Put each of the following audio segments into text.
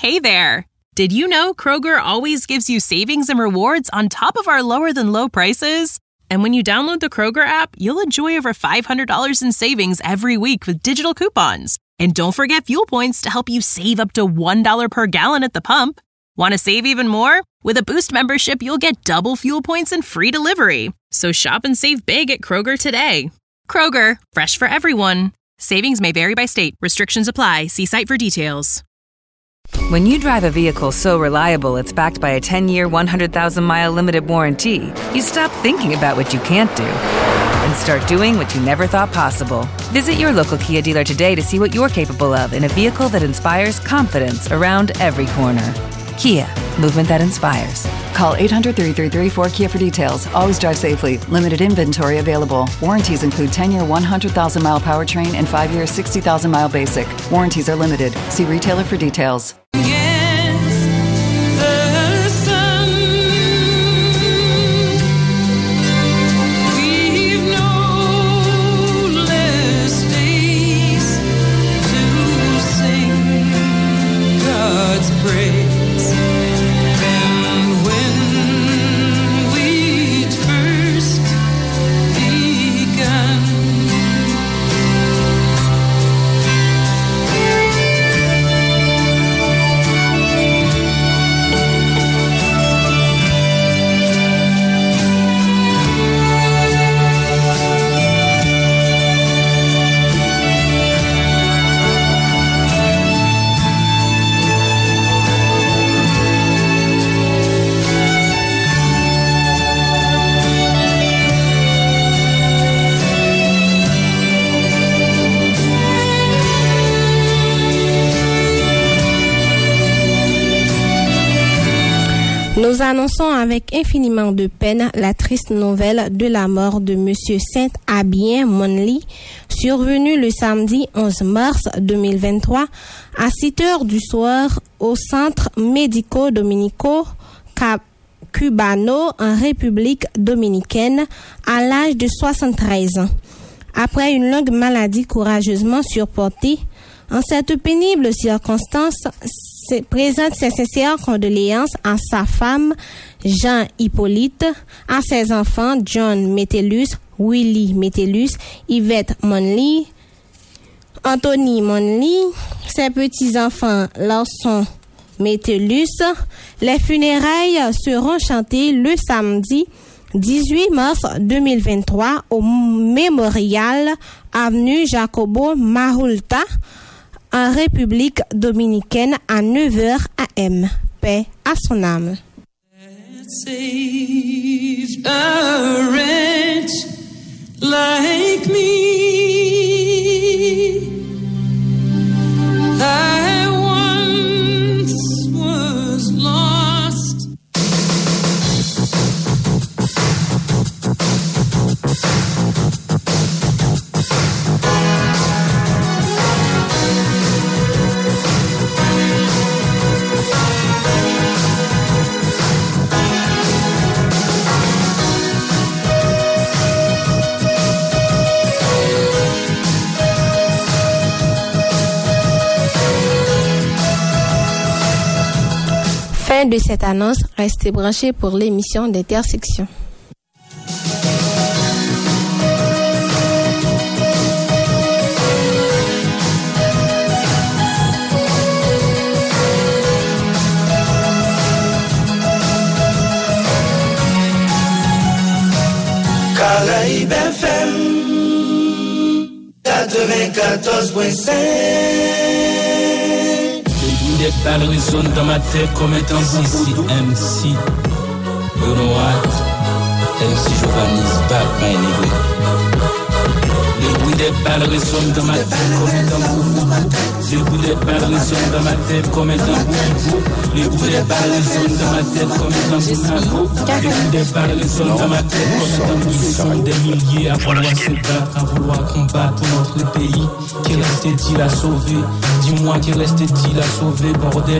Hey there! Did you know Kroger always gives you savings and rewards on top of our lower-than-low prices? And when you download the Kroger app, you'll enjoy over $500 in savings every week with digital coupons. And don't forget fuel points to help you save up to $1 per gallon at the pump. Want to save even more? With a Boost membership, you'll get double fuel points and free delivery. So shop and save big at Kroger today. Kroger, fresh for everyone. Savings may vary by state. Restrictions apply. See site for details. When you drive a vehicle so reliable it's backed by a 10-year, 100,000-mile limited warranty, you stop thinking about what you can't do and start doing what you never thought possible. Visit your local Kia dealer today to see what you're capable of in a vehicle that inspires confidence around every corner. Kia, movement that inspires. Call 800-333-4KIA for details. Always drive safely. Limited inventory available. Warranties include 10-year 100,000-mile powertrain and 5-year 60,000-mile basic. Warranties are limited. See retailer for details. Nous annonçons avec infiniment de peine la triste nouvelle de la mort de Monsieur Saint-Abien Monly, survenu le samedi 11 mars 2023 à 7 heures du soir au Centre Médico-Dominico Cubano en République dominicaine à l'âge de 73 ans. Après une longue maladie courageusement supportée, en cette pénible circonstance, présente ses sincères condoléances à sa femme, Jean Hippolyte, à ses enfants, John Metellus, Willie Metellus, Yvette Monly, Anthony Monly, ses petits-enfants, Lawson Metellus. Les funérailles seront chantées le samedi 18 mars 2023 au Mémorial avenue Jacobo Mahulta, en République dominicaine à 9h AM. Paix à son âme. Saved a wretch like me. I once was lost. Fin de cette annonce, restez branchés pour l'émission d'Intersection. Caraïbes FM 94.5. Des balles résonnent dans ma tête comme étant MC. You know what? MC Giovanni's back, my nigga. Les bruits des balles résonnent dans ma tête comme étant boum. Les bruits des balles résonnent dans ma tête comme étant boum. Les bruits des balles résonnent dans ma tête comme étant boum. Les bruits des balles résonnent dans ma tête comme étant boum. Ils sont des milliers à vouloir se battre, à vouloir combattre notre pays. Qui restait-il à sauver? Dis-moi, qui restait-il à sauver, bordel?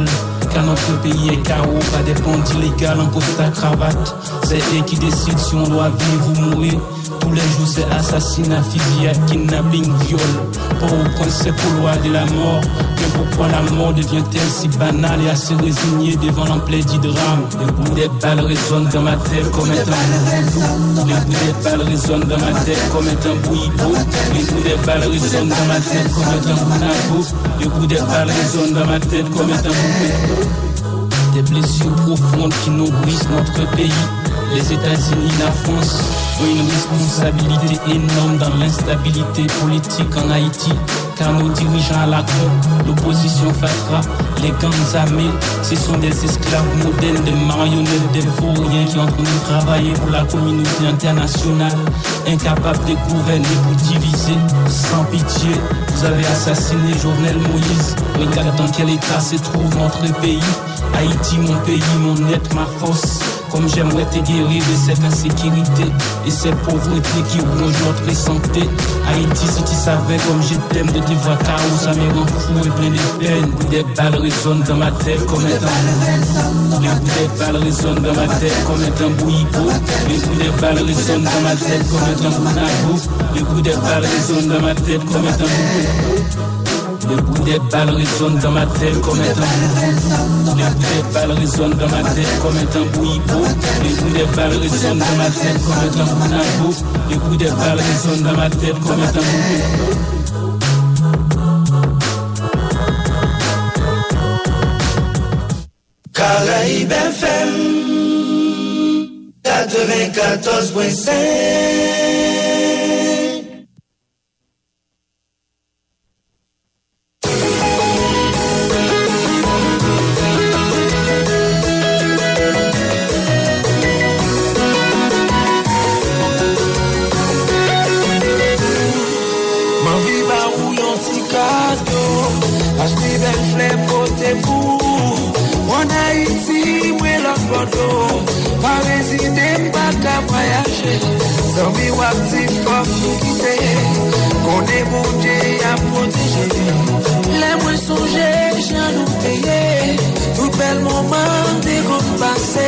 car notre pays est chaos. Pas des bandits légaux en costard cravate. C'est eux qui décident si on doit vivre ou mourir. Tous les jours c'est assassinat, fusillade, kidnapping, viol. Port-au-Prince c'est pour loi de la mort. Mais pourquoi la mort devient-elle si banale et assez résignée devant l'ampleur du drame? Les bruits des balles résonnent dans ma tête comme étant un boulot. Les bruits des balles résonnent dans ma tête comme étant un bouillibo. Les bruits des balles résonnent dans ma tête comme étant un bonago. Les bruits des balles résonnent dans ma tête comme étant un boulot. Des blessures profondes qui nourrissent notre pays. Les États-Unis, la France ont une responsabilité énorme dans l'instabilité politique en Haïti. Car nos dirigeants à la con, l'opposition FATRA, les gangs armés, ce sont des esclaves modernes, des marionnettes, des vauriens qui ont entendu travailler pour la communauté internationale, incapables de gouverner pour diviser, sans pitié. Vous avez assassiné Jovenel Moïse. Regarde dans quel état se trouve notre pays. Haïti, mon pays, mon être, ma force. Comme j'aimerais te guérir de cette insécurité et cette pauvreté qui ronge notre santé. Haïti, si tu savais comme je t'aime de te voir chaos, ça me rend fou et plein de peine. Des balles résonnent dans ma tête comme étant un boulot. Des balles résonnent dans ma tête comme étant un bouillibo. Les coups des balles résonnent dans ma tête comme étant un bonago. Les coups des balles résonnent dans ma tête comme étant un boulot. Les bruits des balles résonnent dans ma tête comme étant un boulot. Les bruits des balles résonnent dans ma tête comme étant un bouillibo. Les bruits des balles résonnent dans ma tête comme étant un bonago. Les bruits des balles résonnent dans ma tête comme étant un boulot. Caraïbes FM 94.5. Zombie wap ti fok nou kite Konde bon Dieu a protégé Les mwen sonje jan nou peye Tout bel moment de kon passe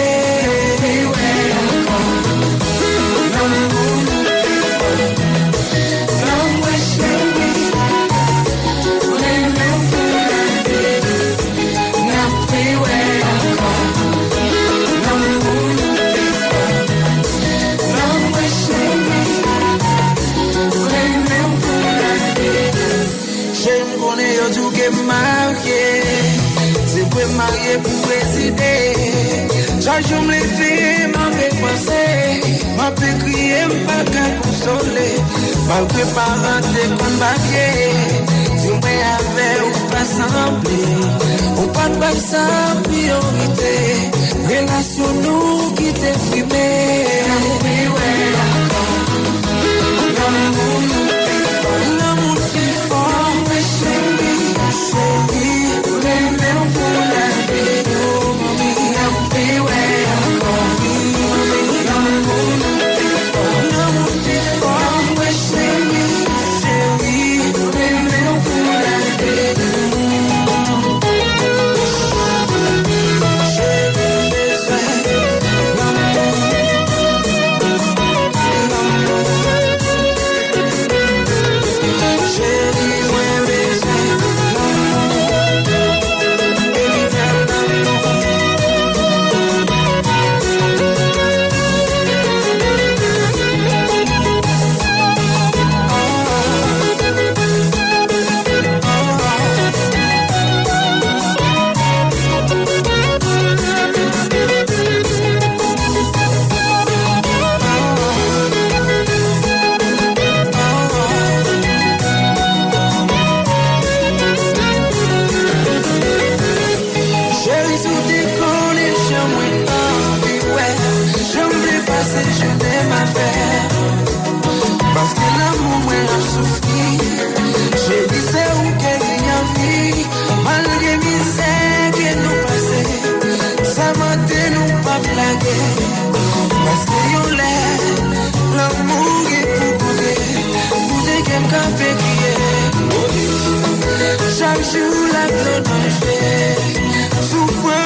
marié pour résider. J'ajoute me lever, m'a fait penser, m'a fait crier, m'a qu'à consoler. Malgré parents de combattre, si on avait ou pas semblé, on pas de bail sans priorité. Relation nous qui t'effrimé. L'amour qui fort, mais chérie, chaque jour la cloche souffre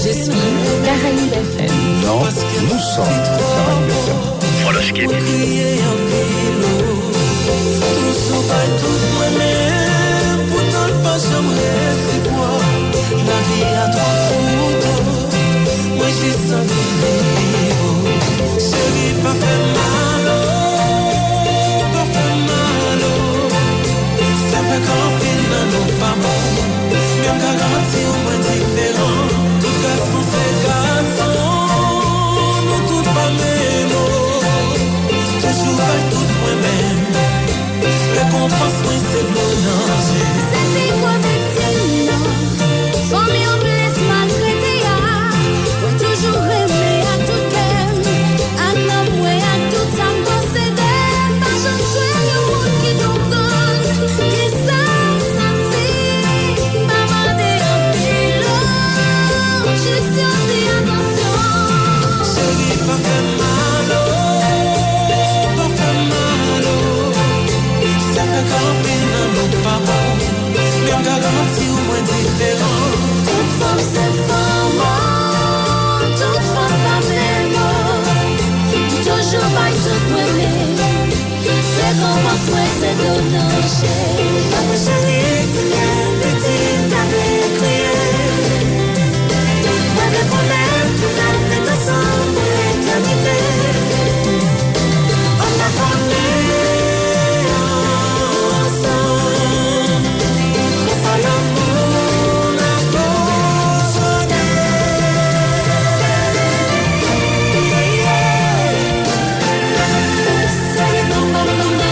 Je suis Caraïbes FM. Non, nous sommes Caraïbes FM. Voilà ce qui est. Pourtant pas j'aimerais si moi la vie a trop court. Moi j'ai senti vivre. Chérie pas fait mal, pas fait mal. Ça fait camper dans nos parents. Même garanti au moins différent. Tout garçon c'est garçon. Nous tout pas même. Toujours pas tout moi-même. Récompense moi c'est bonheur. C'est quoi victime, sans mieux en blesse maltraité. Ouais, toujours aimé à tout thème. À l'homme, ouais, à tout ça me possédait. Pas je jouais le monde qui nous donne. Qui ça me sentit. Maman des pilotes. Je suis aussi attention. Chérie, pas fait mal. Pas fait mal. Ça fait camper dans nos parents. Même garanti ou moins différent. Toute femme c'est femme. Toute femme pas même. Toujours pas tout brûler. Récompense moi c'est de nos chéris. Papa chérie, tu viens petit, t'avais crié. Moi des problèmes, tout à fait ensemble pour l'éternité. On a formé ensemble. On fait l'amour, la besoin c'est bon, bon, bon, bon.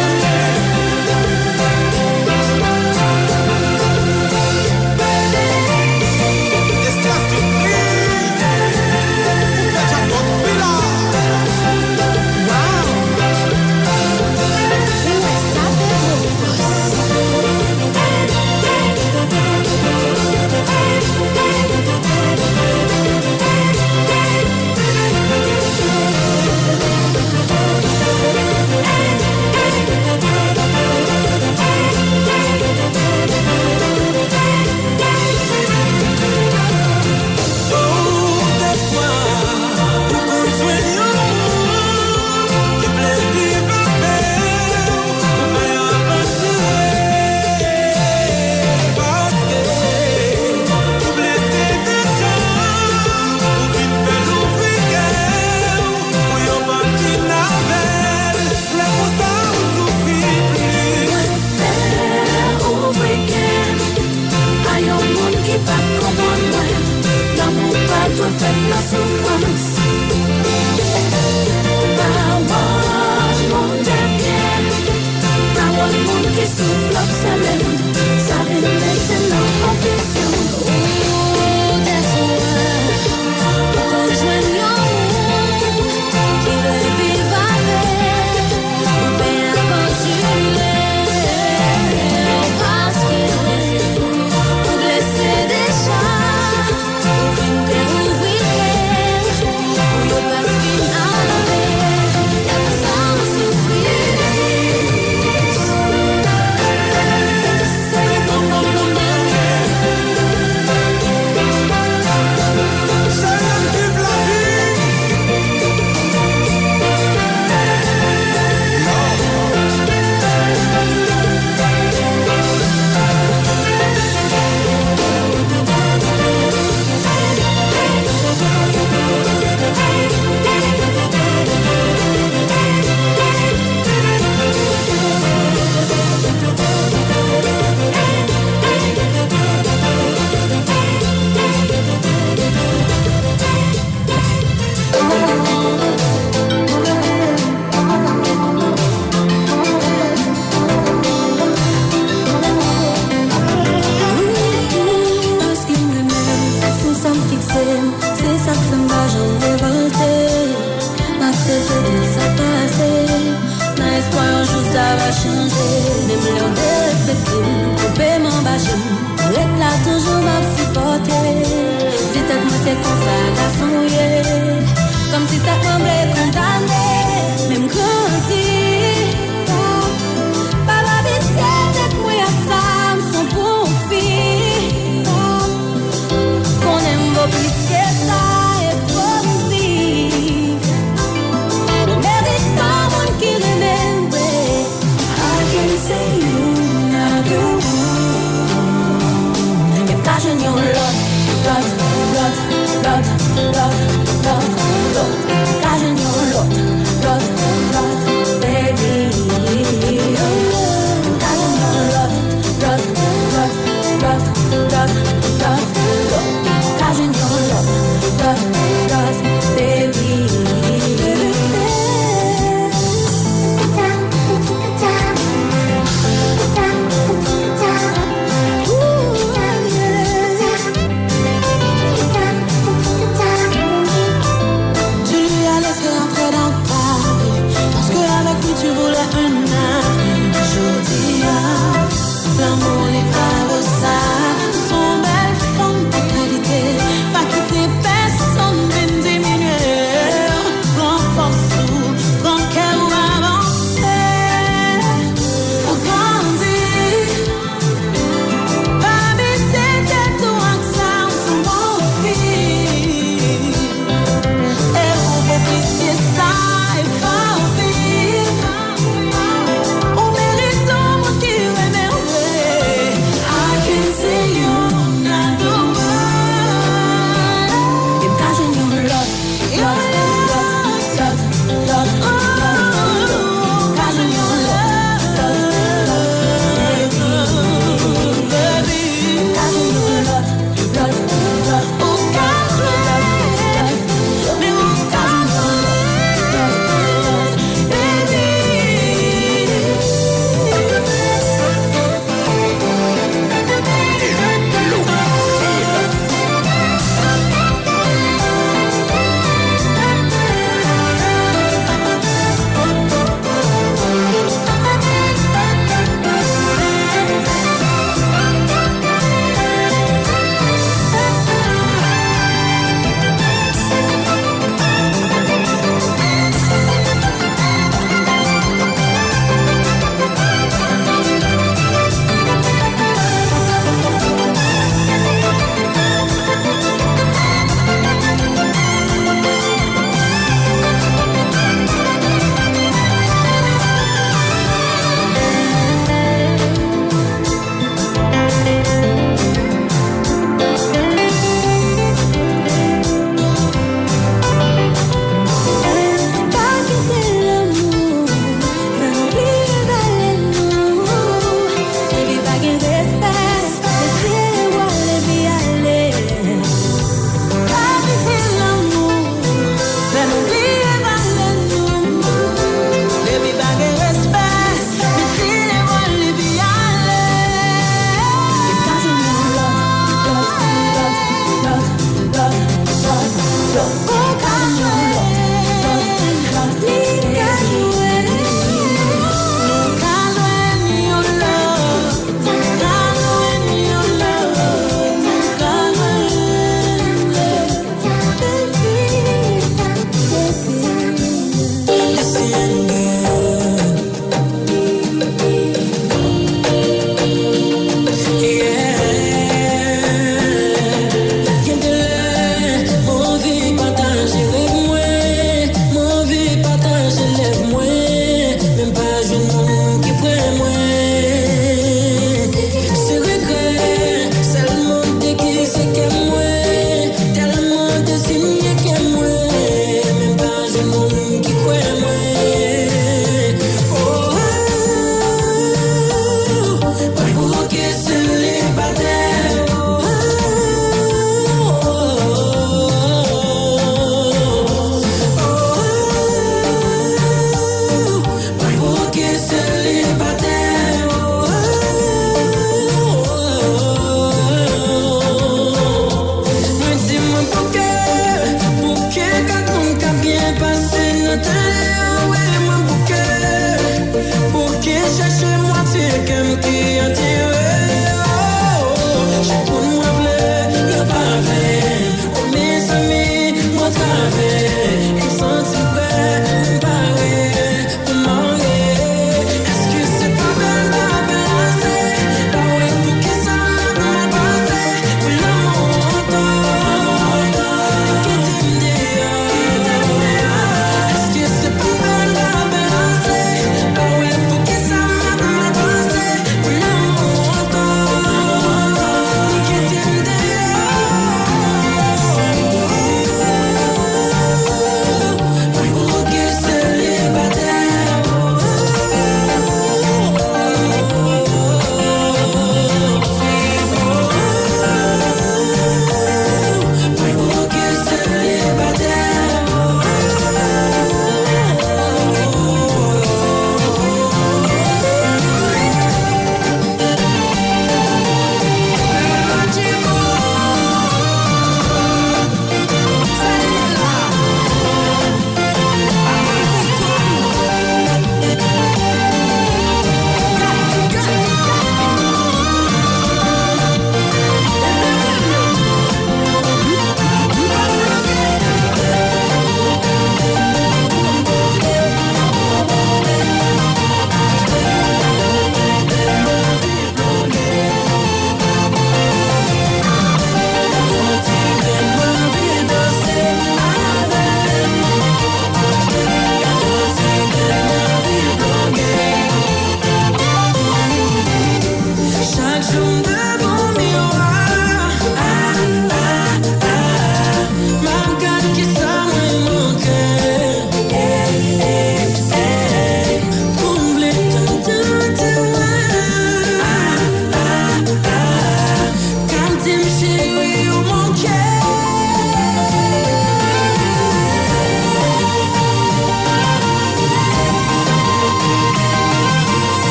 Comme si t'as semblé condamné, même grandi. Pas la vite, d'être moi à femme, son profit. Qu'on aime beau plus que ça. Pata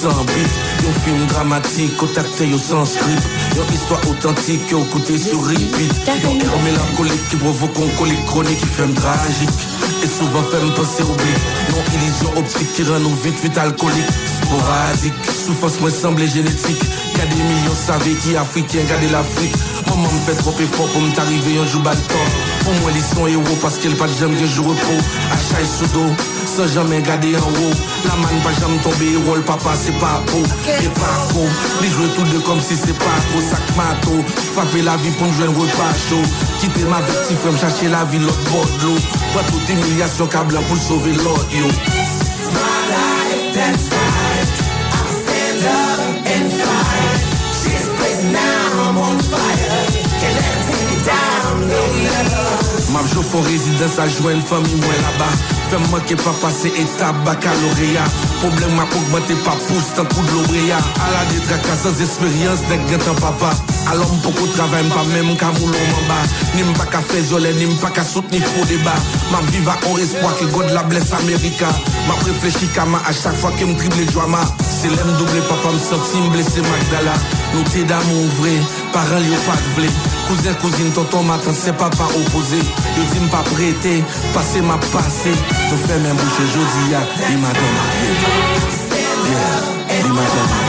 sans beat. Un film dramatique, au acteur sans script. Une histoire authentique, au côté sur repeat. Un air mélancolique qui provoque un colique chronique qui fait tragique. Et souvent fait me penser oubli. Non, illusion optique qui rend nous vite alcoolique. Sporadique, souffrance me semble génétique. Y'a des millions savés qui africains, regardez l'Afrique. Maman me fait trop effort pour m'arriver un jour bâton. Pour moi, ils sont héros parce qu'elle pas de jamais que je repos. Achat et sous dos, sans jamais garder en haut. La manne pas jamais tomber, rôle papa, c'est pas beau. Et pas gros, les jouer tous deux comme si c'est pas trop. Sac mato, frapper la vie pour me jouer un repas chaud. Quitter ma petite frère, me chercher la vie, l'autre bord de l'eau. Pas toute humiliation câble pour sauver l'autre, yo. My life, that's right. I'll stand up and fight. She's blazing now, I'm on fire. Can't let her take me down, no never. Ma joue font résidence à jouer une famille moi là-bas. Fais manquer pas passer étape baccalauréat. Problème m'a augmenté pas pouce tant coup de l'obréa. À la détraque sans expérience d'un grand papa. Alors beaucoup de travail pas même qu'à moulon en bas. Ni m'pas qu'à faire jolet, ni m'pas qu'à soutenir faux débat. Ma vie va en espoir que God la blesse America. M'a réfléchi qu'à ma à chaque fois que me triple les joies. C'est l'aime doublé papa me sorti me blessé Magdala. Nous t'es d'amour vrai, parents y'ont pas de blé. Cousin, cousine, tonton, matin, c'est papa opposé. Yo dis m'pas prêter, passer ma passé. Je fais même bouche jeudi, il m'a donné. Yeah, il m'a donné.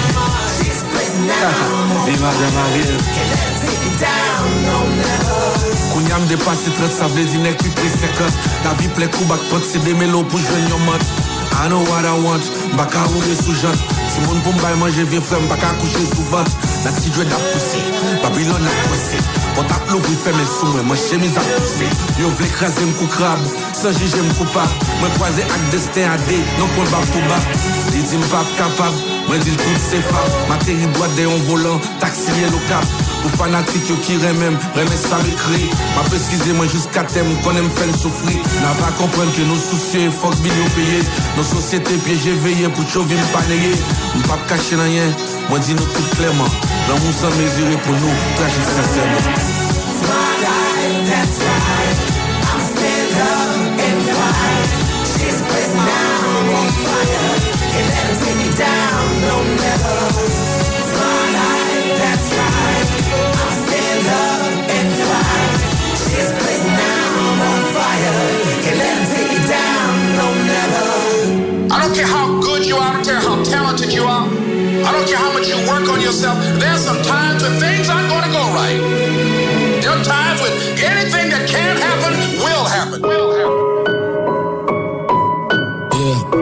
Il m'a donné. Kounya me dépasse 30, ça veut dire n'est plus pris 50. La vie plaît coup, bac pot, c'est des mélos pour jouer yon mode. I know what I want, baka rouler sous jante. Si mon pour m'baille manger vieux frère, baka coucher sous ventre. La petite jouette a poussé, Babylone a poussé. Quand t'as l'ouvre, il fait mes sous, moi chemise a poussé. Yo v'l'e écraser m'cou crabe, sans juger m'coupable. Moi croisé avec destin à dé, non qu'on va pour bas. Il dit m'pas capable, moi dit tout c'est femme. Ma terrible droite d'un volant, taxi et le cap. Pour fanatique yo qui remèm, remè ça m'écrit. Ma pesquise moi jusqu'à thème, qu'on aime faire souffrir. N'a pas comprendre que nos soucis, faut que billes payé. Nos sociétés piégées veillées pour chauver m'panéyer. M'pas cacher rien, moi dis nous tout clairement. L'amour sans mesurer pour nous, tragique sincèrement. My life, that's right. I'm stand up and fight. She's blazing now, I'm on fire. Can't let her take me down, no never. My life, that's right. I'm stand up and fight. She's blazing now, I'm on fire. Can't let her take me down, no never. I don't care how good you are, I don't care how talented you are. I don't care how much you work on yourself. There's some times when things aren't going to go right. There are times when anything that can happen will happen. Yeah.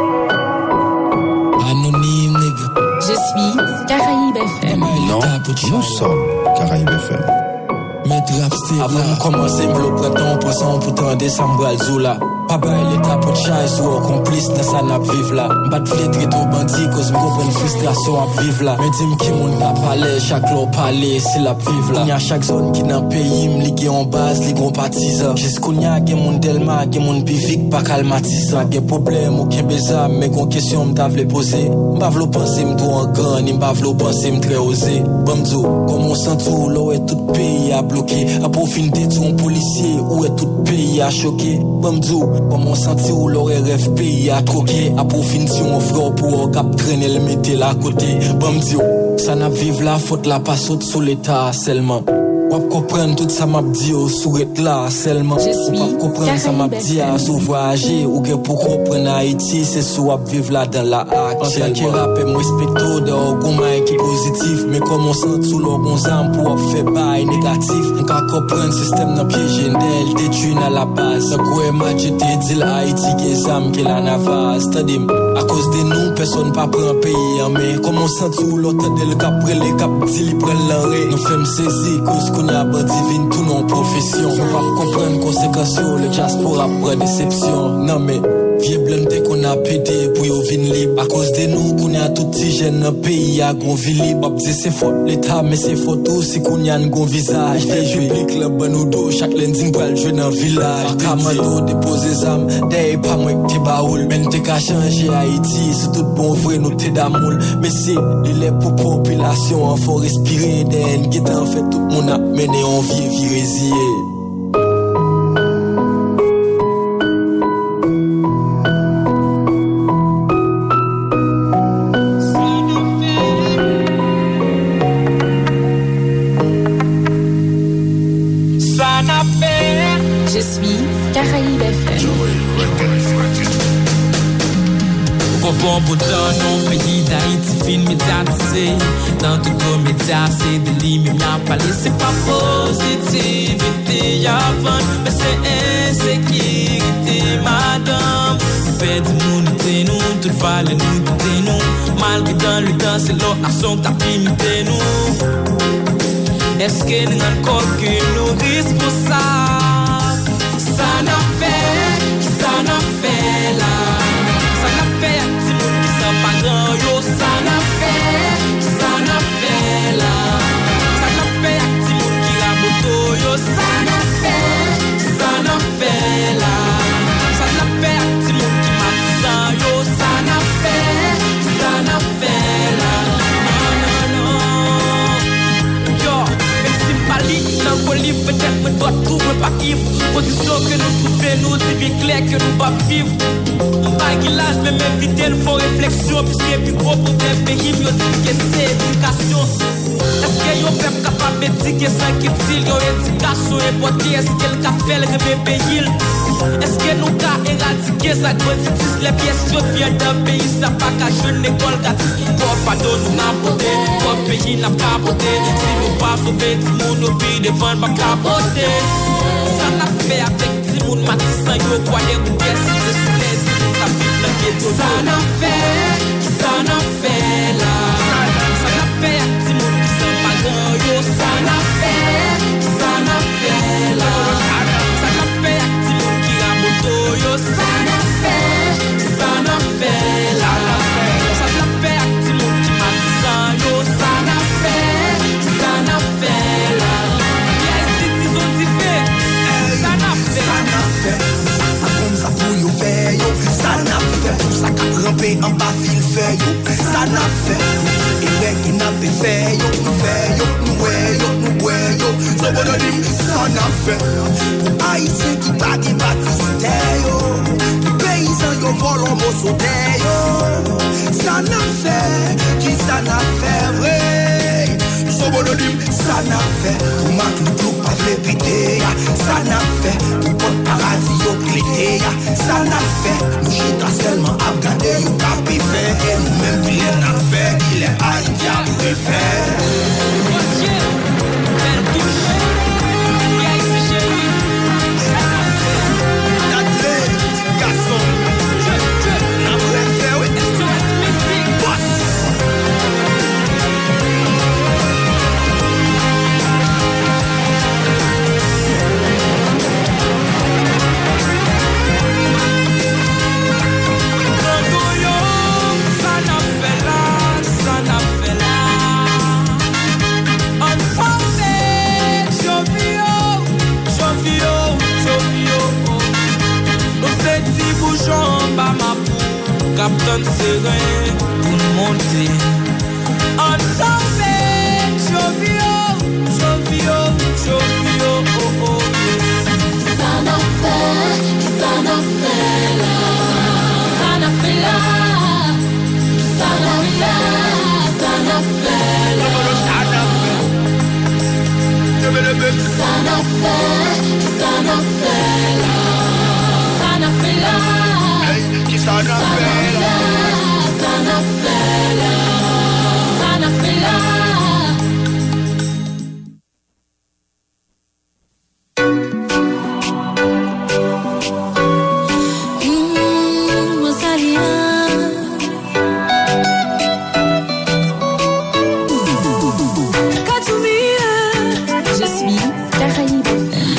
Anonyme, nigga. Je suis Caraïbes FM. Non, nous sommes Caraïbes FM. Avant de commencer, m'v'le prêton, poisson, pourtant, décembre, Alzoula. Pas bail l'état pour de chaise ou au complice dans sa nappe vive là. M'bat de flétrer tout bandit, cause m'gouvrent une frustration à vivre là. Mais dis-moi qui moun n'a palais, chaque lot palais, c'est la vive là. Y'a chaque zone qui n'a pays, m'ligue en base, les gros partisans. Jusqu'où y'a gen moun Delma, gen moun Bivik, pas calmatisa. Gen problème, aucun bezam, mais gon question m'tave les poser. M'bavlo penser m'tou en gan, ni m'bavlo penser m'tré osé. Bamzo, comme on sent tout, l'eau est tout pays à bloquer. A profiter tout un policier, où est tout pays à choquer. Bamzo, comme on sentit où l'aurait rêve pays à troquer. A profiter on frère pour cap traîner le mettre là à côté. Bamzo, ça n'a vive la faute la pas saute sous l'état seulement. Wap comprendre tout ça m'a dit au sourire là seulement. Wap comprendre ça m'a dit à sous voyager ou que pour comprendre Haïti c'est sous wap vivre là dans la actuellement. En qui rappe moi respecto de goumay qui positif mais comme on sent sous l'or bon zam pour faire bail négatif. On ka comprendre système dans piège d'elle détruit à la base. Donc ouais match t'ai dit l'Haïti qui zam qui la navas t'adim. À cause de nous personne pas prend pays en main. Comme on sent sous l'autre de le cap les cap dit li prend l'enré. Nous fait me saisir cause qu'on a bandi vin tout non profession. On va comprendre conséquences le diaspora prend déception. Non mais vieux blindé qu'on a pété pour yo vin libre. À cause de nous qu'on a tout petit jeune dans pays à gon vie libre. Dire c'est faux l'état mais c'est faux tout si qu'on a un gon visage. Des public le bon ou dos chaque lundi pour jouer dans village. Kamado déposer âme des pas moi qui baoul. Men te ka changer Haïti c'est tout bon vrai nous t'es d'amour. Mais c'est les pour population faut respirer d'en qui en fait tout mon a mené en vie virésilier. FM. Bon bouton, non, pays d'Haïti, film médiatisé. Dans tout gros média, c'est de l'immédiat bien parlé. C'est pas positivité, y'a vent, mais c'est insécurité, madame. Fait du monde, t'es nous, tout valait nous, t'es nous. Malgré dans le temps, c'est l'autre nation qui t'a imité nous. Est-ce que nous encore que nous risques pour ça? Ça n'a fait là. Ça n'a fait à petit monde qui s'en pas grand yo. Ça n'a fait là. Ça n'a fait à petit monde qui la moto yo. Ça n'a fait là. Ça n'a fait à petit monde qui m'a dit yo. Ça n'a fait là. Non. Yo, même si Mali dans le livre, peut-être me doit trouver pas vivre. Position que nous trouvons, nous c'est bien clair que nous pas vivre. L'âge même éviter le faux réflexion puisque plus gros pour des pays mieux dit que c'est éducation. Est-ce que yon peuple capable de dire que sans qu'il tire yon éducation importée? Est-ce qu'elle a fait le rêve pays? Est-ce que nous avons éradiqué sa grossitude? Les pièces qui viennent d'un pays ça pas qu'à jeune école gratis. Pour pas de nous n'importer, pour pays n'a pas porté. Si nous pas sauver tout le monde au pays devant pas capoter. Ça n'a fait avec tout le monde matissant yon croyait ou bien si je suis les ça n'a fait là. Ça n'a fait à petit monde qui s'en pas grand yo. Ça n'a fait là. Ça n'a fait à petit monde qui la moto yo. Ça n'a fait là. Ça n'a fait à petit monde qui m'a dit yo. Ça n'a fait là. Yes, disons fait. Ça n'a fait. Ça pour yo faire yo. Ça n'a fait. Ça qu'a rampé en bas fil fait yo. Ça n'a fait. Et ben qui n'a pas fait yo. Nous yo. So bon dit ça n'a fait. Pour Haïtien qui pas qui baptiste yo. Pour paysan yo volons mo sauté yo. Ça n'a fait. Qui ça n'a fait vrai. So bon dit ça n'a fait. Pour ma tout pas fait péter ya. Ça n'a fait. Pour porte paradis yo clété ya. Ça n'a fait. Nous chita seulement à regarder yo capi fait. Et nous même qui l'en a fait. Il est haïtien pour le faire. Captain serein pour monter. On s'en fait, Jovio. Ça n'a fait là. Ça n'a fait là. Ça n'a fait là. Je suis Caraïbes FM.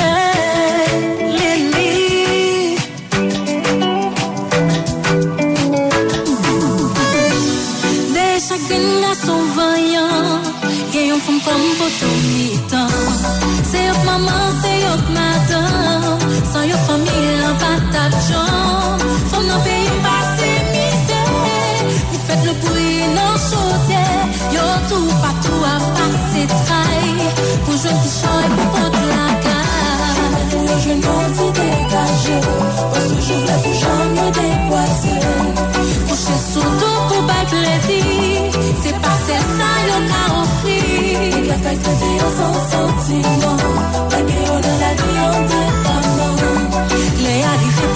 C'est yok maman, c'est yok madame. Sans yok famille, en patate jambe. Femme dans pays passé misère. Vous faites le bruit dans chaudière. Yo tout partout à passer trail. Pour jouer petit chant et pour prendre la carte. Le jeune homme dit dégagé. Parce que je voulais pour jamais dépoisser. Coucher sous dos pour battre les filles. C'est pas celle ça yo qu'a offrir. La taille traité en sans sentiment. La guerre de la vie en département. Les arrivés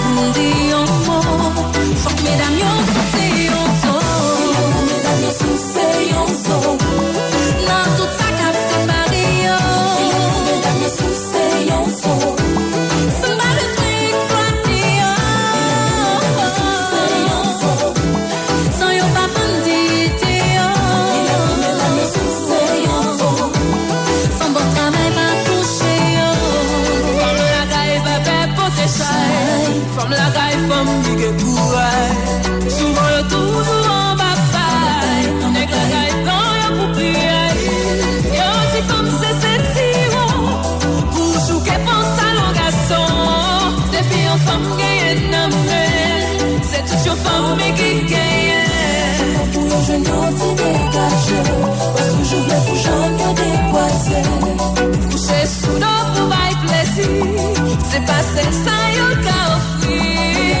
les femmes qui ont courage. Souvent, y'a toujours en bataille. N'est qu'à gagne dans y'a pour prier. Y'a aussi comme c'est tyran. Pour chouquer pense à l'en garçon. Depuis en femme gagne un homme. C'est toujours femme qui gagne. Pour le jeune homme, c'est dégagé. Parce que je voulais pour jamais dépoisser. Coucher sous l'eau pour bailler plaisir. C'est pas celle ça y'a qu'à offrir.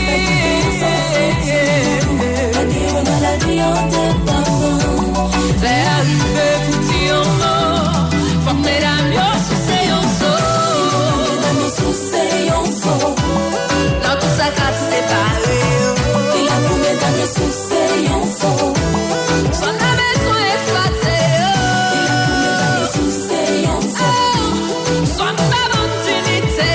La vie on a la vie en dépendant. Les arrivées pour dire mot. Faut que mesdames y'a sous c'est yon saut. Mesdames y'a sous c'est yon saut. Dans tout ça cap séparé. Il a pour mesdames y'a sous c'est yon saut. Son âme sont exploitées. Il a pour mesdames y'a sous c'est yon saut. Son pas bonne dignité.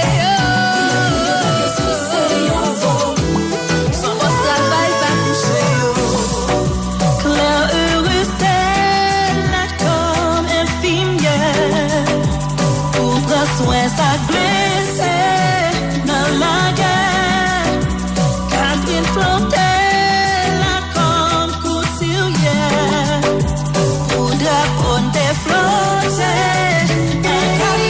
Soin sa glisse dans la guerre. Catherine flottait là comme couturière. Pour drapeau des flottait un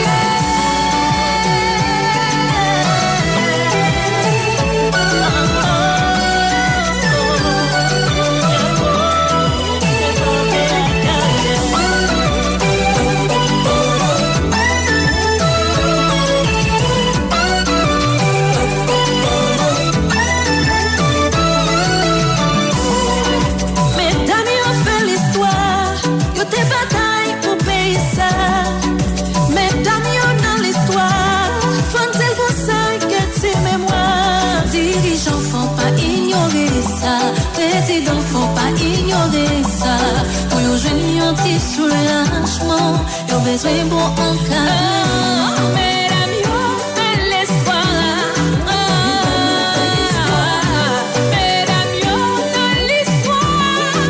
président, faut pas ignorer ça. Pour yon jeune yon ti soulagement, yon besoin bon encadrement. Mesdames yon fait l'espoir. Mesdames yon dans l'histoire.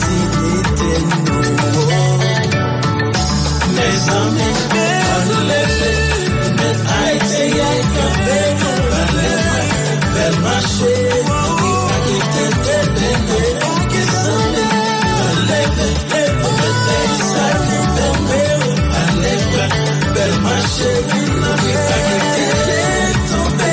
dignité nous. Mes amis, on lève, mais Haïti a campé, on lève, belle marché, on a quitté tes bébés, qui s'en est, on lève, on met ça qui tombe, on lève, belle marché, on a quitté tes tombé,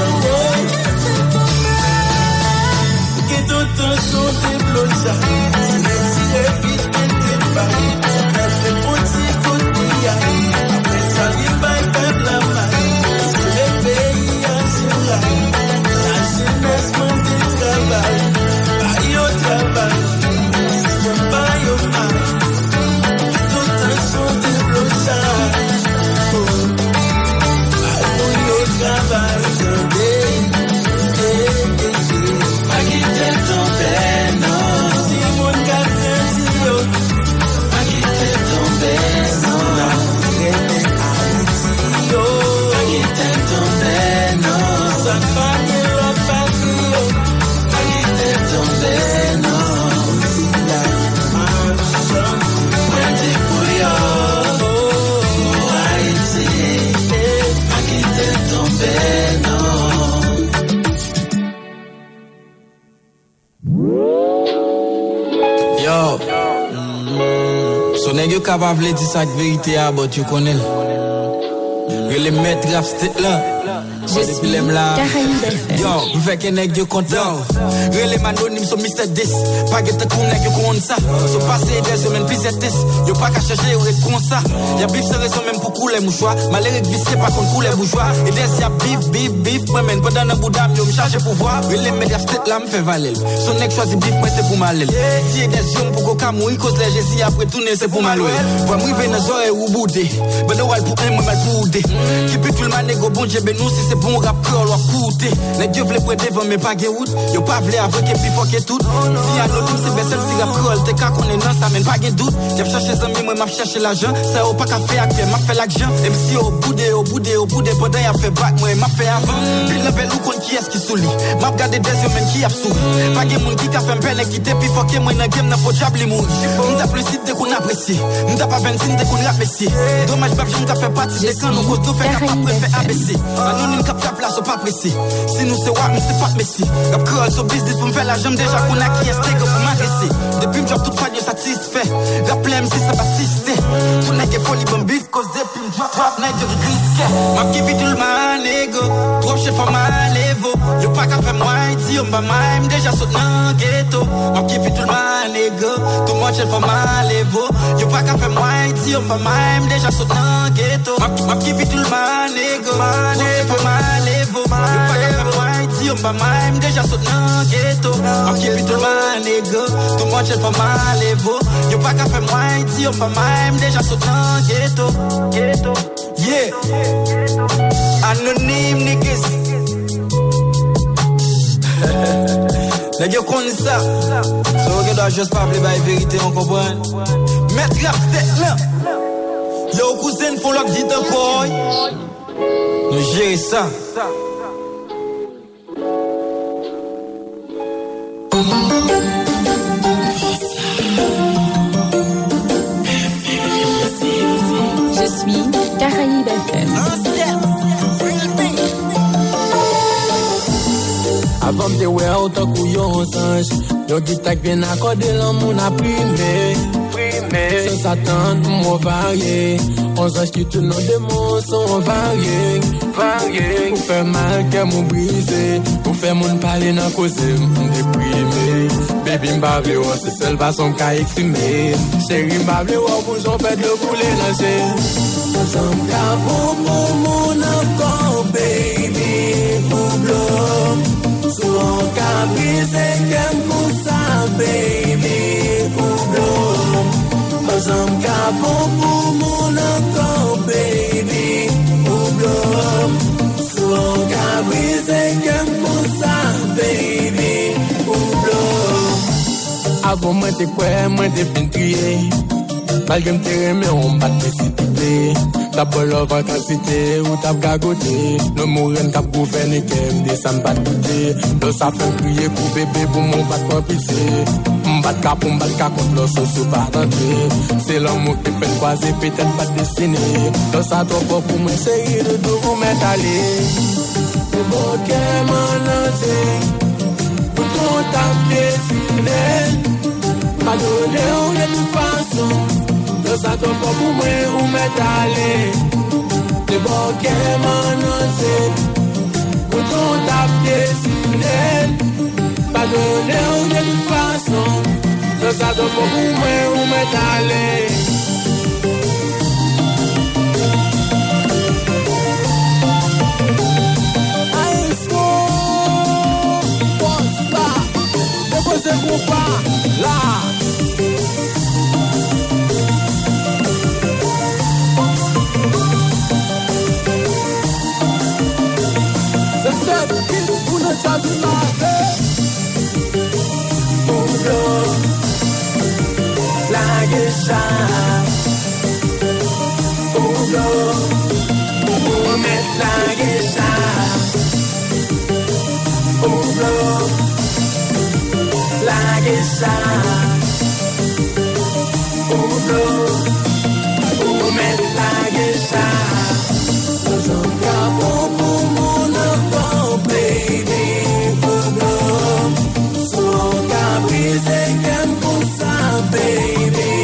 qui tout un son de blosa, si les vite t'es pas, les petits côtés, après ça, il va être la main, parce que les pays assurent, la jeunesse monte du travail, pas au travail, si même pas au mal, tout un son de blosa, pour au travail, pas quitter ton père, non, si mon gars fait yo, pas quitter ton père, non, rester Haïti, yo, pas quitter ton père, non, ça pas que la patrie, pas quitter ton père, non, si la marche, moi t'es pour yo, Haïti, pas quitter ton père, non. Yo, so nèg yo capable de dire ça vérité à but you connais. Le mettre rap stick là. Depuis l'aime là. Yo, vous faites que nèg yo content. Relé anonyme so Mr. Dis. Pas que te connais que comme ça. So passer des semaines plus étis. Yo pas qu'à chercher ou comme ça. Y'a bif c'est raison même pour couler mouchoir. Malheureux vicié pas contre couler bourgeois. Et des y'a bif moi même pendant un bout d'âme yo me charge pouvoir. Relé média stick là me fait valer. Son nèg choisi bif moi c'est pour malel. Si des yeux pour coca mourir cause les jésus après tourner c'est pour malou. Pour moi venir dans oreilles ou boudé. Ben no wal pour un moi mal boudé. Qui peut tout le monde go bon Dieu ben nous si c'est bon rap cœur leur coûter. Les dieux vle près devant mais pas route. Yo pas vle avec et puis faut que tout. Si anonyme c'est best si rap cœur t'es qu'à connaître non ça mène pas de doute. J'ai cherché amis moi m'a cherché l'argent. Ça au pas qu'à faire actuel m'a fait l'argent. MC au boudé pendant y a fait back moi m'a fait avant. Puis le bel ou kon qui est qui souli. M'a regardé des yeux même qui a souri. Pas de monde qui t'a fait peine qui t'es puis faut que moi dans game n'a pas diable mourir. On t'a plus de qu'on apprécie. On t'a pas 25 de qu'on apprécie. Dommage pas j'aime t'a fait partie des quand nous cause nous fait capable préfère ABC. Anonyme cap ta place pas précis. Si nous c'est what mais c'est pas Messi. Rap call so business pour me faire la jambe déjà qu'on a qui est steak pour m'agresser. Depuis me job toute fois je satisfait. Rappelez si ça baptiste. Tout n'est que folie bon beef cause depuis me drop n'est de risque. M'a give it tout le man ego. Trop chef for my level. Yo pas qu'à faire moi ici on va même déjà saute dans ghetto. M'a give it tout le man ego. Too much for my level. Yo pas qu'à faire moi ici on va même déjà saute dans ghetto. M'a give it tout le man ego. Trop chef for my level. Yo pas qu'à faire moi ici on va même déjà saute dans ghetto. M'a give it tout le man ego. Too much for my level. Yo pas qu'à faire moi ici on va même déjà saute dans ghetto. Yeah. Anonyme niggas. Nèg yo connaît ça. So on doit juste parler la vérité on comprend. Mettre rap tête là. Yo cousin faut l'ok dit encore. Nous gérer ça. Je suis Caraïbes FM. Avant de voir autant couillon singe, yo guitare bien accordé l'amour n'a primé. Sans s'attendre moi varié. On sache que tous nos démons sont variés. Pour faire mal qu'à mon brisé. Pour faire mon parler dans cause déprimé. Baby m'bave ou c'est seule façon qu'à exprimer. Chérie m'bave ou pour j'en fait le couler dans c'est. Ensemble qu'à pour mon encore baby. Pour bleu. Souvent qu'à briser qu'aime pour ça baby. Pour bleu. Ensemble qu'à pour mon encore baby. Pour bleu. Souvent qu'à briser qu'aime pour ça baby. Pour bleu. Avant moi t'es quoi, moi t'es fin crier. Malgré m'te remè, on bat précipité. T'as pas l'offre en quantité, ou t'as gagoté. Nos mourens t'as gouverné, qu'aime des sans pas douter. Nos ça fait crier pour bébé, pour mon pas de pitié. M'batka pour m'batka contre le sous pas rentrer. C'est l'amour qui fait croiser, peut-être pas destiné. Dans ça, trop fort pour m'essayer de vous mettre à l'aise. Le bokeh m'en pour qu'on tape pas donné ou de toute façon. Dans ça, trop fort pour moi ou mettre à l'aise. Le bokeh m'en pour qu'on tape pas donné ou de toute façon. Dans ça, trop fort pour moi ou mettre à l'aise. C'est pour pas là. C'est ça pour ne pas se lasser. Pour la guécha. Pour mettre la guécha. La guécha, pour mettre la guécha. J'en capot pour mon enfant, baby, pour son caprice et qu'aime pour ça, baby,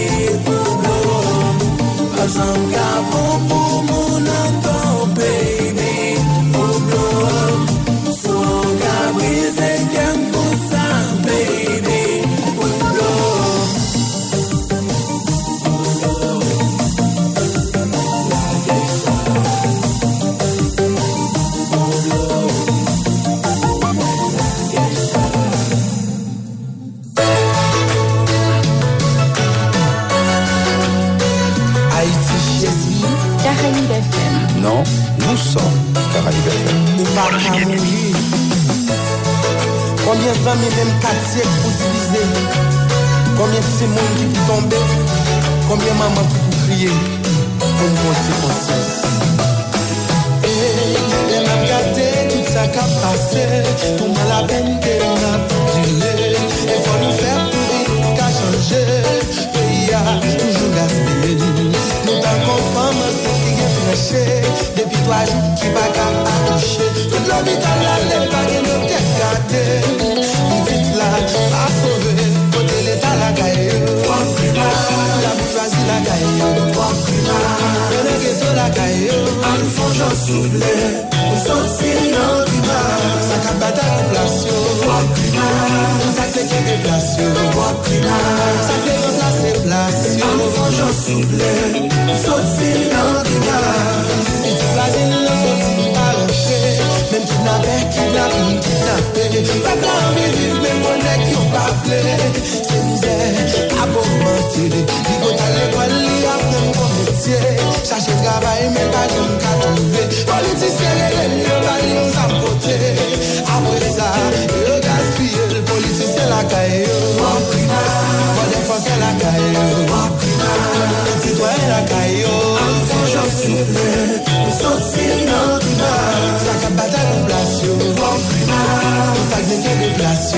pour j'en capot pour mon enfant, baby, pour son caprice et qu'aime pour ça, baby. Non, nous sommes Caraïbes FM. Combien d'amis même 4 siècles pour diviser? Combien de ces mondes qui peut tomber? Combien de mamans qui peut crier? Pour une conséquence. Et elle m'a gâté tout ça qui a passé. Tout mal la peine qu'elle a duré. Il faut nous faire pour qu'à changer. Pays a toujours gaspillé. Nous t'en conforme, c'est qui est prêché. Depuis 3 jours, qui va qu'à toucher. Tout l'hôpital là, les bagues nous tête gâtées. Vite là, à sauver. Côté l'état la caille. La bourgeoisie la caille. Le ghetto la caille. En fond, j'en souffle. Nous sommes si non primaires. Ça capte la inflation. Ça fait qu'il y ait des places. Ça fait remplacer place. En fond, j'en souffle. Nous sommes si non primaires. Et tu places le sorti à rentrer. Même kidnappé. Pas d'envie vivre, même mon nez qui ont pas plaît. C'est misère, à bon mentir. Il faut à l'école, il y a plein de métier. Chercher travail, mais pas de me trouver. Politicien, il y a pas de nous emporter. Après ça, il gaspille le politicien la caille. Bon, des fois qu'elle la caille. Le citoyen la caille. Enfant, j'en souffle. Nous sommes si non primaires. Ça cap bataille de place. Ça vient que des places.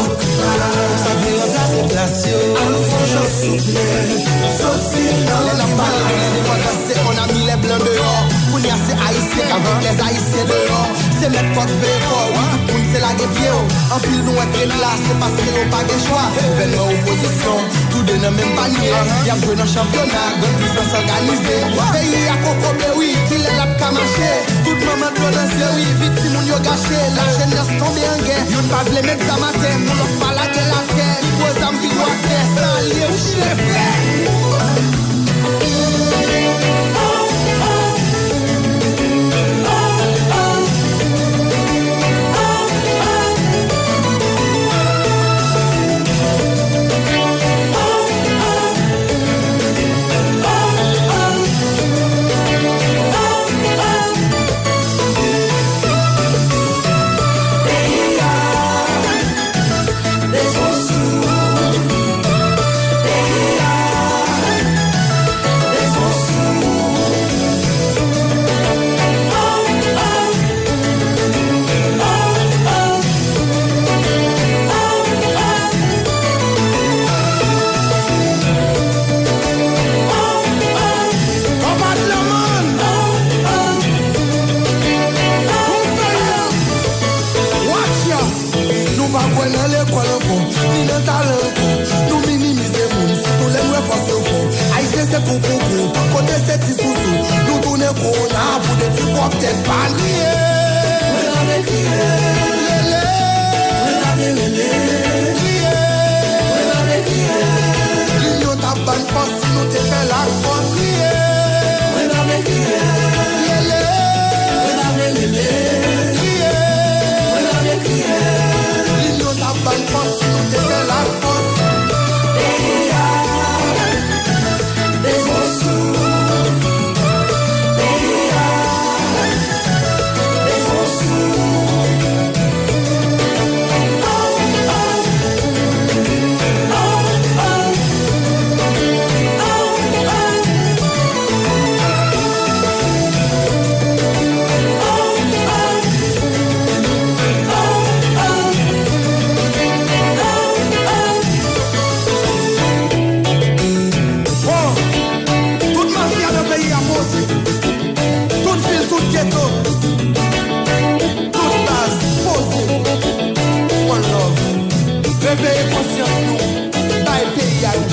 Ça vient remplacer place. Enfant, j'en souffle. Nous sommes si non primaires. On a mis les blancs dehors. On y a ces haïtiens avec les haïtiens dehors. C'est mettre quoi de fort, oui. On c'est la guerre. En pile nous être là, c'est parce qu'ils n'ont pas de choix. Venons opposition, tout de dans même panier. Y'a joué dans le championnat, bonne puissance organisée. Pays à Coco, oui, qu'il est là pour marcher. Tout le monde doit danser, oui, vite si mon yo gâché. La jeunesse tombée en guerre. Y'on pas blé mettre ça matin, mon leur pas la gueule à terre. Vos âmes qui doivent faire, ça lié ou chef. There's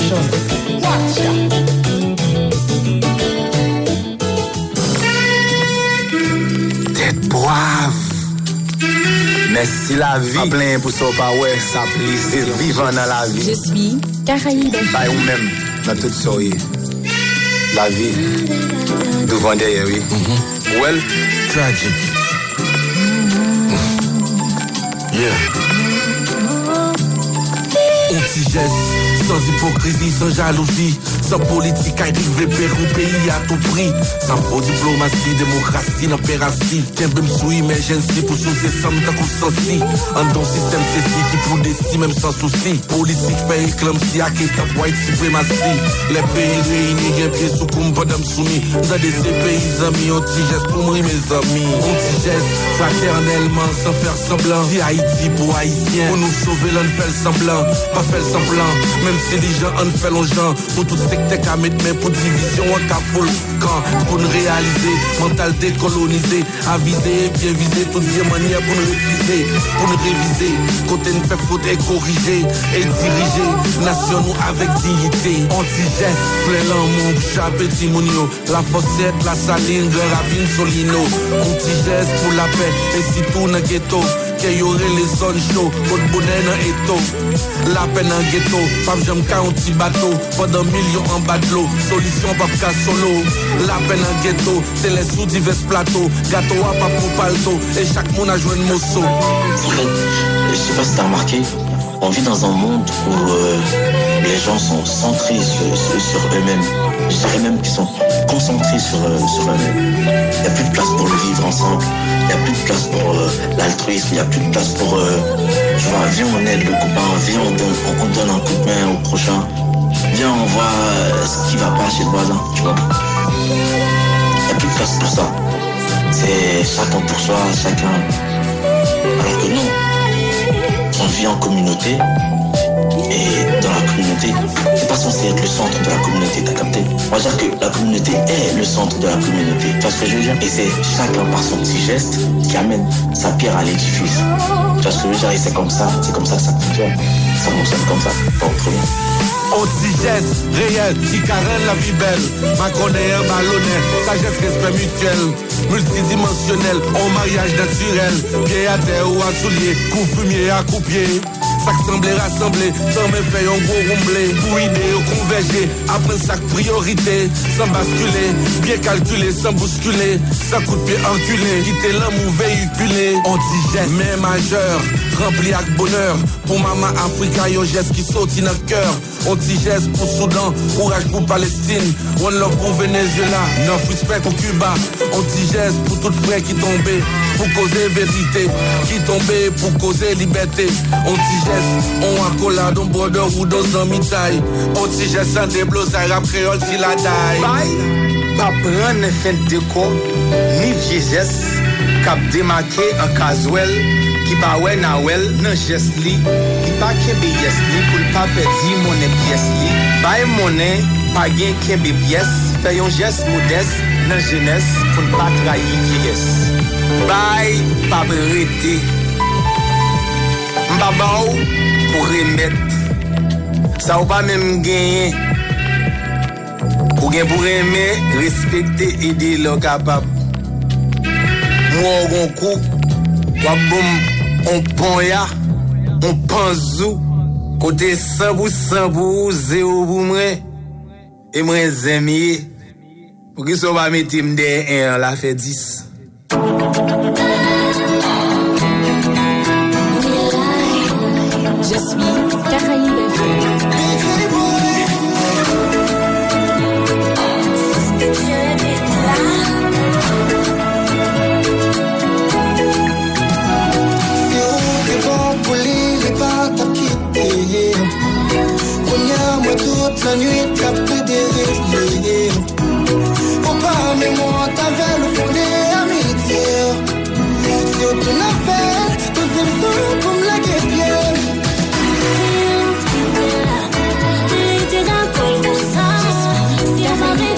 chance d'être. Watch out. Tête brave. Mais si la vie a plein pour ça, pas ouais, ça plaisir vivant dans la vie. Je suis Caraïbes FM. Bah, ou même dans tout ça, oui. La vie, devant derrière, oui. Well, tragic. Yeah. Un petit geste, sans hypocrisie, sans jalousie, sans politique, arriver Pérou, pays à tout prix. Sans faux diplomatie, démocratie, n'opératie. Qu'un même sous emergency pour sauver sans tant qu'on sensi. Un don système ceci qui pour des si même sans souci. Politique fait réclame si à qui tape white suprématie. Les pays réunis, bien pieds sous comme madame soumis. Dans des pays amis, un petit geste pour moi, mes amis. Un petit geste, fraternellement, sans faire semblant. Si Haïti pour Haïtiens, pour nous sauver, l'on fait semblant. Pas faire semblant, même si les gens en fait longtemps. Pour tout secteur qu'à mettre main pour division, en cas pour le camp. Pour nous réaliser, mental décolonisé. Aviser, bien viser, toutes les manières pour nous refuser. Pour nous réviser, côté nous fait faute et corriger. Et diriger, nation nous avec dignité. Anti-geste, plein l'amour, chat petit mounio. La fossette, la saline, le ravine solino. Anti-geste pour la paix, et si tout dans le ghetto. Qu'il y aurait les zones chaudes, votre bonnet dans l'étau. La peine en ghetto, pas j'aime qu'un petit bateau. Pendant millions en bas de l'eau, solution pas qu'à solo. La peine en ghetto, c'est les sous divers plateaux. Gâteau à pas pour palto, et chaque monde a joué un morceau. En fait, je sais pas si t'as remarqué, on vit dans un monde où les gens sont centrés sur eux-mêmes. Je dirais même qu'ils sont concentrés sur eux-mêmes. Il n'y a plus de place pour le vivre ensemble. Il n'y a plus de place pour l'altruisme. Il n'y a plus de place pour, tu vois, viens on aide le copain, viens on donne un coup de main au prochain. Viens on voit ce qui va pas chez le voisin, tu vois. Il n'y a plus de place pour ça. C'est chacun pour soi, chacun. Alors que nous, on vit en communauté. Et dans la communauté, c'est pas censé être le centre de la communauté, t'as capté? On va dire que la communauté est le centre de la communauté. Tu vois ce que je veux dire? Et c'est chacun par son petit geste qui amène sa pierre à l'édifice. Tu vois ce que je veux dire? Et c'est comme ça que ça fonctionne. Ça fonctionne comme ça, pas autrement. Anti-geste, réel, qui carène la vie belle. Macronais, un ballonnet, sagesse, respect mutuel. Multidimensionnel, en mariage naturel. Pied à terre ou à soulier, coup fumier à coupier. S'assembler, rassembler, sans me faire un gros rumblé. Pour idée ou converger, après chaque priorité. Sans basculer, bien calculé, sans bousculer. Sans coup de pied enculé, quitter l'amour véhiculé. Anti-geste, mais majeur, rempli avec bonheur. Pour maman Africa, y'a un geste qui saute dans le cœur. Anti-geste pour Soudan, courage pour Palestine. One love pour Venezuela, neuf respect pour Cuba. Anti-geste pour tout frère qui tombait, pour causer vérité. Qui tombait pour causer liberté. Anti-geste, on accolade, on border ou dans un mitaille. Anti-geste, sans déblossaille, rap créole si la daille. Bye, pas prendre un fin de déco, ni vieux geste, cap démarqué en casuel. Qui pa wè na wèl nan geste li, qui pa kembe yes li, pou l'pa pedi monnaie pièce li. Bay monnaie, pa gen kembe pièce, fè yon geste modeste nan jeunesse, pou l'pa trahi vieillesse. Bay, pa brete, m'baba ou, pou remettre, sa ou pa même genyen, ou gen pou remet, respecter, aider le capable. Mou gon kou, wap boum, on pon ya, on panzou, côté sambou, zéro pour moi, et moi zémier, pour que ça va mettre m'de 1, la fait 10. Je suis Caraïbes FM. Toute la nuit, t'as plus déréglé. Pour pas mémoire, t'avais le fond des amitiés. Si on t'en a fait, tout le temps pour me la guérir. T'es d'accord pour ça, si elle m'avait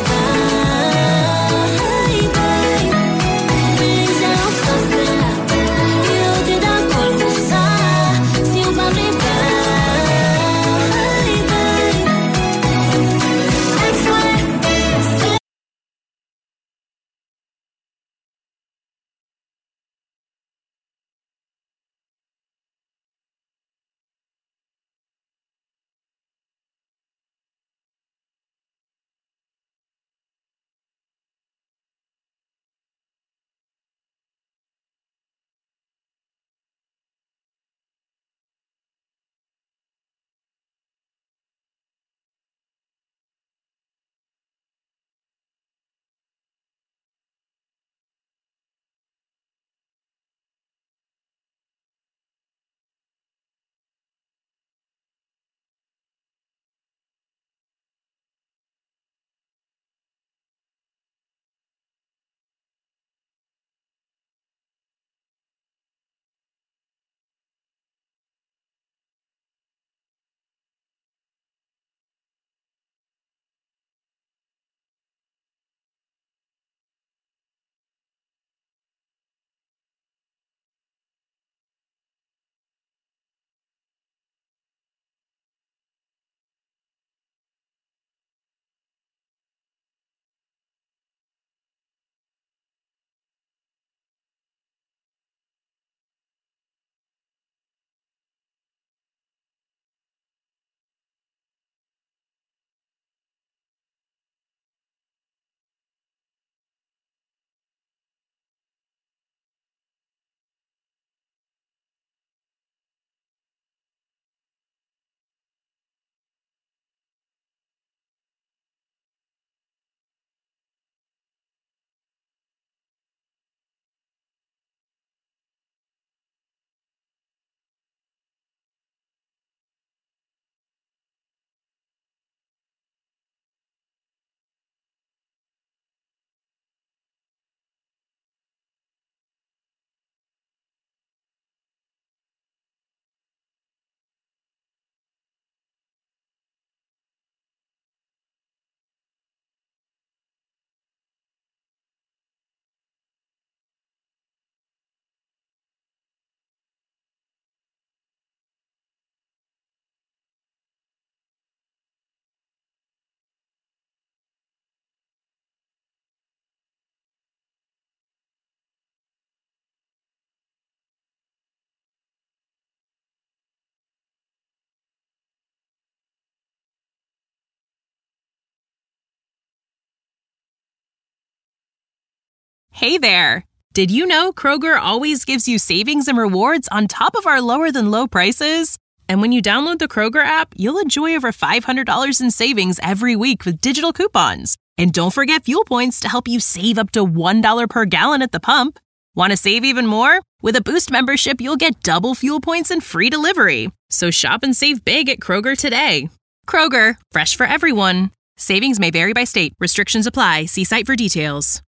Hey there! Did you know Kroger always gives you savings and rewards on top of our lower-than-low prices? And when you download the Kroger app, you'll enjoy over $500 in savings every week with digital coupons. And don't forget fuel points to help you save up to $1 per gallon at the pump. Want to save even more? With a Boost membership, you'll get double fuel points and free delivery. So shop and save big at Kroger today. Kroger, fresh for everyone. Savings may vary by state. Restrictions apply. See site for details.